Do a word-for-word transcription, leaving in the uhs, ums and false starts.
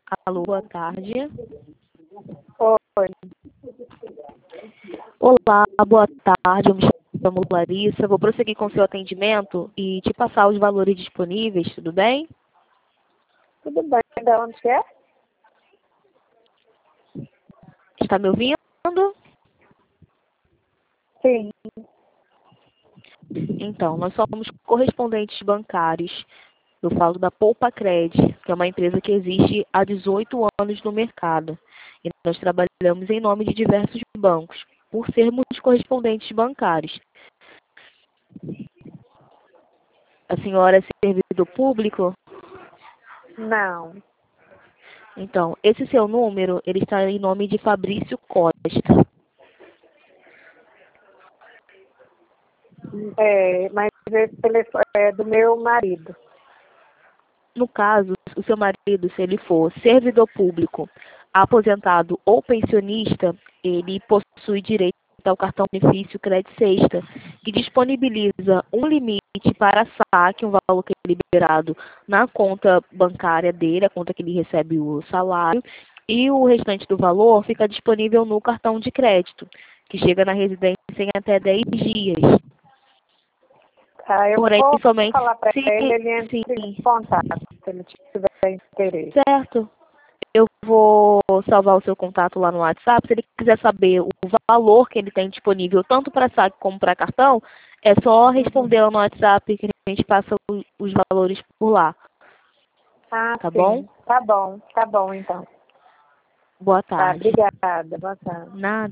Alô, boa tarde. Oi. Olá, boa tarde. Eu me chamo Larissa. Vou prosseguir com o seu atendimento e te passar os valores disponíveis, tudo bem? Tudo bem, de onde que é? Está me ouvindo? Sim. Então, nós somos correspondentes bancários. Eu falo da Poupa Cred, que é uma empresa que existe há dezoito anos no mercado. E nós trabalhamos em nome de diversos bancos, por sermos correspondentes bancários. A senhora é servidor público? Não. Então, esse seu número, ele está em nome de Fabrício Costa. É, mas esse telefone é do meu marido. No caso, o seu marido, se ele for servidor público, aposentado ou pensionista, ele possui direito ao cartão benefício Cred Sexta, que disponibiliza um limite para saque, um valor que é liberado na conta bancária dele, a conta que ele recebe o salário, e o restante do valor fica disponível no cartão de crédito, que chega na residência em até dez dias. Tá, eu Porém, vou somente falar para se, ele, ele entra sim, em contato, se ele tiver interesse. certo. Eu vou salvar o seu contato lá no WhatsApp. Se ele quiser saber o valor que ele tem disponível, tanto para saque como para cartão, é só responder lá no WhatsApp que a gente passa o- os valores por lá. Ah, Tá bom? sim. Tá bom, tá bom então. Boa Tá, tarde. obrigada. Boa tarde. Nada.